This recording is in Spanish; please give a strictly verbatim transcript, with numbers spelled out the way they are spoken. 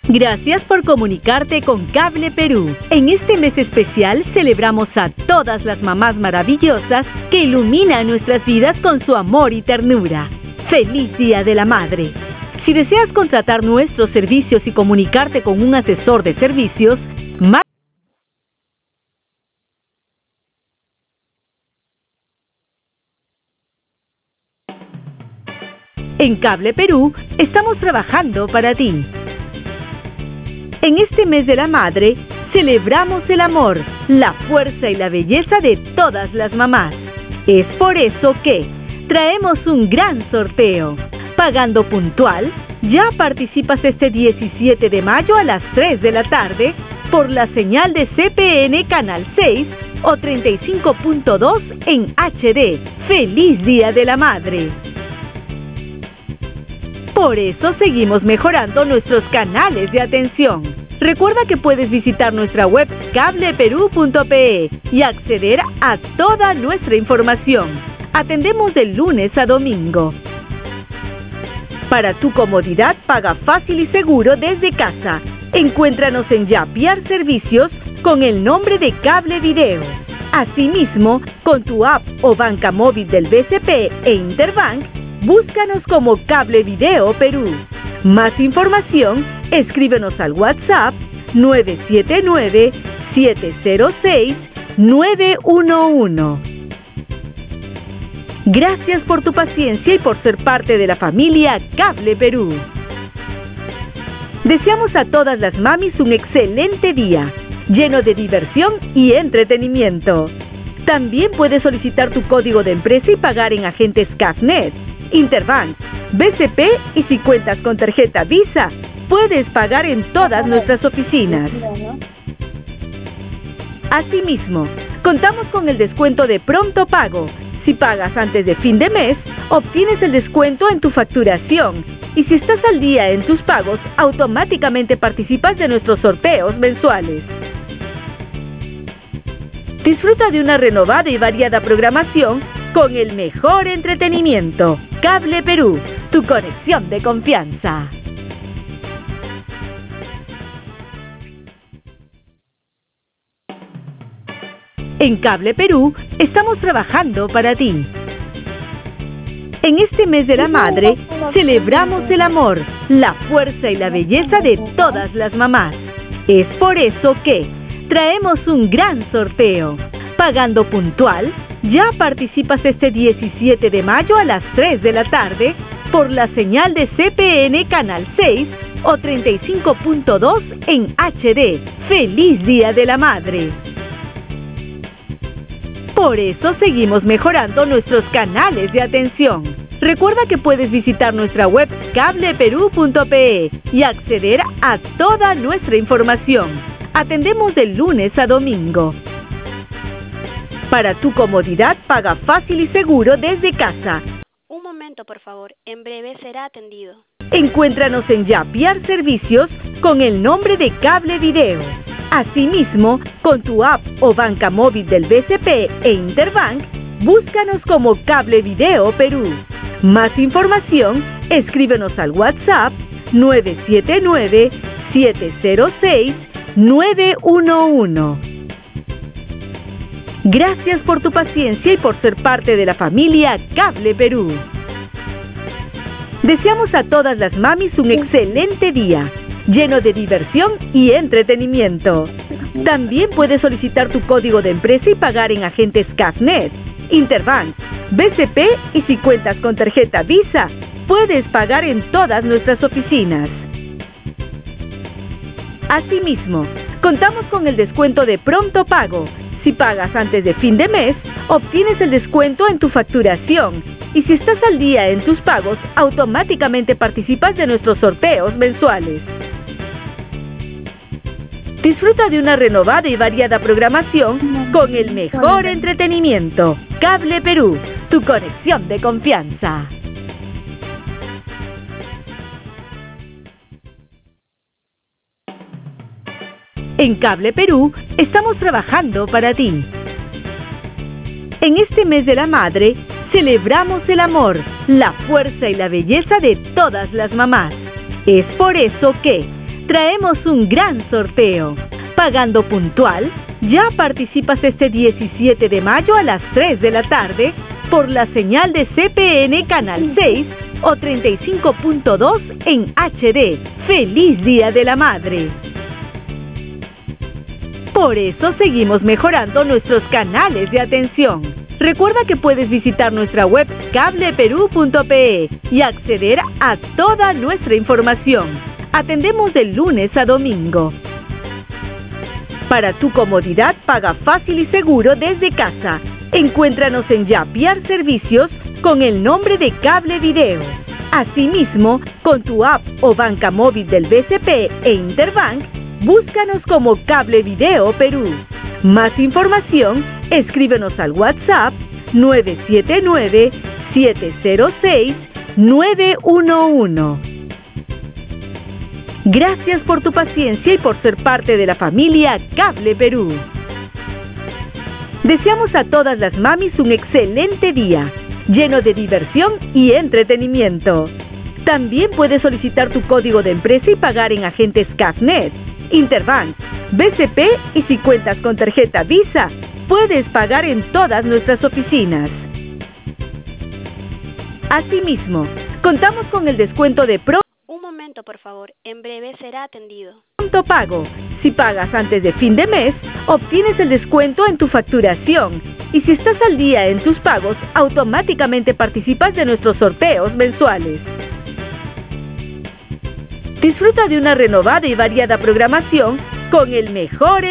Gracias por comunicarte con Cable Perú. En este mes especial celebramos a todas las mamás maravillosas que iluminan nuestras vidas con su amor y ternura. ¡Feliz Día de la Madre! Si deseas contratar nuestros servicios y comunicarte con un asesor de servicios, más en Cable Perú estamos trabajando para ti. En este mes de la madre, celebramos el amor, la fuerza y la belleza de todas las mamás. Es por eso que traemos un gran sorteo. Pagando puntual, ya participas este diecisiete de mayo a las tres de la tarde por la señal de C P N Canal seis o treinta y cinco punto dos en H D. ¡Feliz Día de la Madre! Por eso seguimos mejorando nuestros canales de atención. Recuerda que puedes visitar nuestra web cable perú punto pe y acceder a toda nuestra información. Atendemos de lunes a domingo. Para tu comodidad, paga fácil y seguro desde casa. Encuéntranos en Yapiar Servicios con el nombre de Cable Video. Asimismo, con tu app o banca móvil del B C P e Interbank, búscanos como Cable Video Perú. Más información, escríbenos al WhatsApp nueve siete nueve, siete cero seis, nueve uno uno. Gracias por tu paciencia y por ser parte de la familia Cable Perú. Deseamos a todas las mamis un excelente día, lleno de diversión y entretenimiento. También puedes solicitar tu código de empresa y pagar en agentes Cafnet, Interbank, B C P y si cuentas con tarjeta Visa, puedes pagar en todas nuestras oficinas. Asimismo, contamos con el descuento de pronto pago. Si pagas antes de fin de mes, obtienes el descuento en tu facturación. Y si estás al día en tus pagos, automáticamente participas de nuestros sorteos mensuales. Disfruta de una renovada y variada programación con el mejor entretenimiento. Cable Perú, tu conexión de confianza. En Cable Perú estamos trabajando para ti. En este mes de la madre, celebramos el amor, la fuerza y la belleza de todas las mamás. Es por eso que traemos un gran sorteo. Pagando puntual, ya participas este diecisiete de mayo a las tres de la tarde por la señal de C P N Canal seis o treinta y cinco punto dos en H D. ¡Feliz Día de la Madre! Por eso seguimos mejorando nuestros canales de atención. Recuerda que puedes visitar nuestra web cable perú punto pe y acceder a toda nuestra información. Atendemos de lunes a domingo. Para tu comodidad, paga fácil y seguro desde casa. Un momento, por favor. En breve será atendido. Encuéntranos en Yapiar Servicios con el nombre de Cable Video. Asimismo, con tu app o banca móvil del B C P e Interbank, búscanos como Cable Video Perú. Más información, escríbenos al WhatsApp nueve siete nueve, siete cero seis, nueve uno uno. Gracias por tu paciencia y por ser parte de la familia Cable Perú. Deseamos a todas las mamis un excelente día, lleno de diversión y entretenimiento. También puedes solicitar tu código de empresa y pagar en agentes Cafnet, Interbank, B C P y si cuentas con tarjeta Visa, puedes pagar en todas nuestras oficinas. Asimismo, contamos con el descuento de pronto pago. Si pagas antes de fin de mes, obtienes el descuento en tu facturación. Y si estás al día en tus pagos, automáticamente participas de nuestros sorteos mensuales. Disfruta de una renovada y variada programación con el mejor entretenimiento. Cable Perú, tu conexión de confianza. En Cable Perú estamos trabajando para ti. En este mes de la madre, celebramos el amor, la fuerza y la belleza de todas las mamás. Es por eso que traemos un gran sorteo. Pagando puntual, ya participas este diecisiete de mayo a las tres de la tarde por la señal de C P N Canal seis o treinta y cinco punto dos en H D. ¡Feliz Día de la Madre! Por eso seguimos mejorando nuestros canales de atención. Recuerda que puedes visitar nuestra web cable perú punto pe y acceder a toda nuestra información. Atendemos de lunes a domingo. Para tu comodidad, paga fácil y seguro desde casa. Encuéntranos en Yapiar Servicios con el nombre de Cable Video. Asimismo, con tu app o banca móvil del B C P e Interbank, búscanos como Cable Video Perú. Más información, escríbenos al WhatsApp nueve siete nueve, siete cero seis, nueve uno uno. Gracias por tu paciencia y por ser parte de la familia Cable Perú. Deseamos a todas las mamis un excelente día, lleno de diversión y entretenimiento. También puedes solicitar tu código de empresa y pagar en agentes Cafnet, Interbank, B C P y si cuentas con tarjeta Visa, puedes pagar en todas nuestras oficinas. Asimismo, contamos con el descuento de Pro Un momento, por favor. En breve será atendido. Pronto Pago. Si pagas antes de fin de mes, obtienes el descuento en tu facturación. Y si estás al día en tus pagos, automáticamente participas de nuestros sorteos mensuales. Disfruta de una renovada y variada programación con el mejor